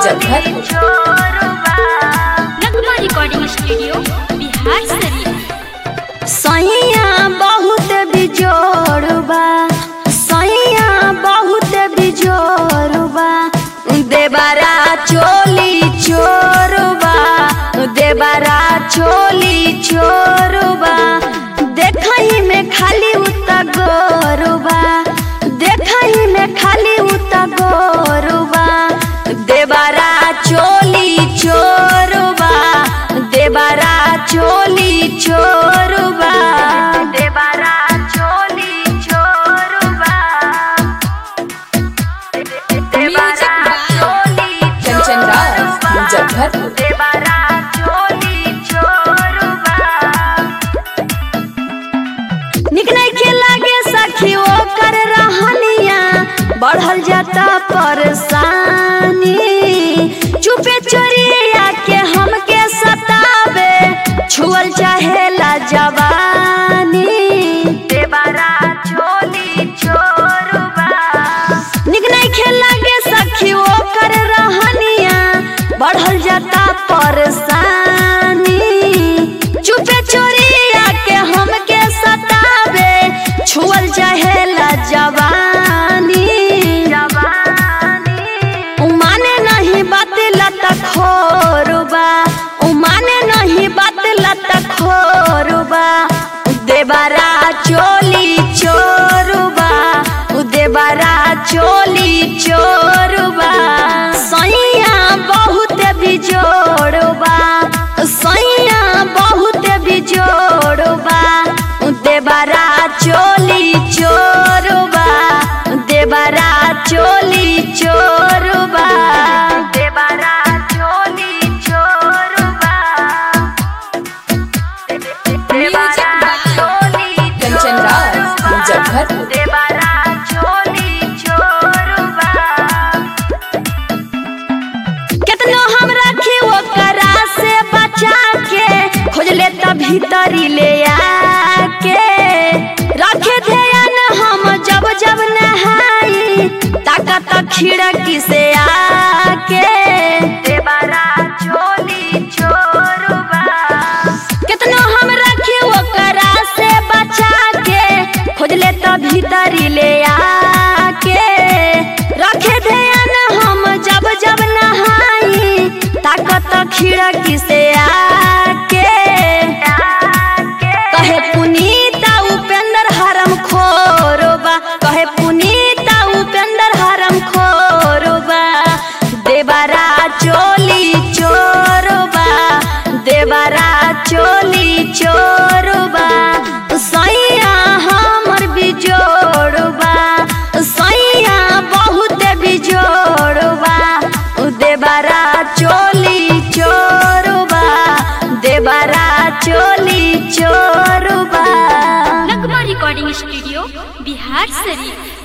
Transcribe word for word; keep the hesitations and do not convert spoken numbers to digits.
Muzaffarpur. Nagma recording studio Bihar Sharif. सैया बहुत बिजोड़बा, सैया बहुत बिजोड़बा, देवरा चोली चोरबा, देवरा चोली चोरबा, देखही में खाली उता गोरबा, देखही में खाली उता गोरबा, देवरा चोली चोरबा, देवरा चोली चोरबा, देवरा चोली चोरबा, देवरा चोली कंचन राज मुजफ्फरपुर। देवरा चोली चोरबा। निक नइखे लागे सखी ओकर रहनिया, बढ़ल जाता परेशानी, चुपे चोरिया के हमके सतावे, छुअल चाहेला जवानी, देवरा चोली चोरबा। निक नइखे लागे सखी ओकर रहनिया, बढ़ल जाता परेशानी, चुपे चोरिया के हमके सतावे, छुअल चाहेला जवानी, उमाने नहीं बात लत खोरबा, उमाने नहीं बात लत खोरबा, देवरा चोली चोरबा, देवरा चोली चोरबा। सैया बहुत बिजोड़बा, सैया बहुत बिजोड़बा, देवरा चोली चोरबा, देवरा चोली चोरबा, देवरा चोली चोरबा, देवरा चोली कंचन राज मुजफ्फरपुर। देवरा चोली चोरबा। केतनो हम रखी ओकरा से बचा के, खोज ले त भीतरी ले आके, रखे ध्यान हम जब जब नहाई, ताकत खिड़की से आके, देवरा चोली चोरबा। केतनो हम रखी ओकरा से बचा के, खोज ले त भीतरी ले आके, रखे ध्यान हम जब जब नहाई, ताकत खिड़की से आके, कहे पुनीता उपेंद्र हरम खोरबा, कहे पुनीता उपेंद्र हरम खोरबा, देवरा चोली चोरबा, देवरा चोली चोरबा। सैया हमर बिजोड़बा, सैया बहुत बिजोड़बा, देवरा चोली चोरबा, देवरा चोली चोरबा। नगमा रिकॉर्डिंग स्टूडियो बिहार शरीफ।